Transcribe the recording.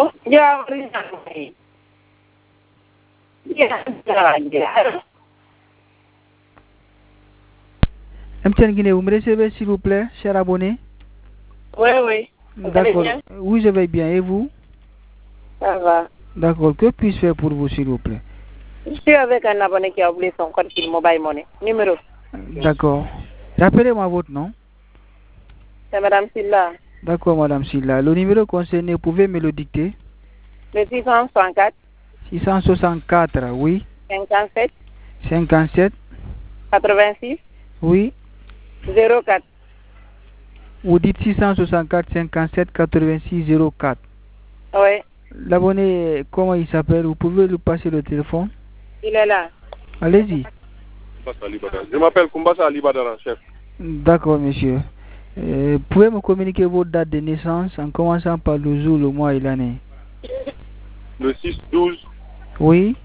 MTN Guinée, vous me recevez s'il vous plaît, cher abonné? Oui. D'accord. Oui, je vais bien. Et vous? Ça va. D'accord. Que puis-je faire pour vous, s'il vous plaît? Je suis avec un abonné qui a oublié son code sur Mobile Money. Numéro. D'accord. Rappelez-moi votre nom. C'est Madame Silla. D'accord, Madame Silla. Le numéro concerné, vous pouvez me le dicter? Le 664. 664, oui. 57. 57. 86. Oui. 04. Vous dites 664 57 86 04. Oui. L'abonné, comment il s'appelle? Vous pouvez lui passer le téléphone? Il est là. Allez-y. Je m'appelle Kumbasa Ali Badara, chef. D'accord, monsieur. Pouvez me communiquer votre date de naissance en commençant par le jour, le mois et l'année? Le 6-12. Oui.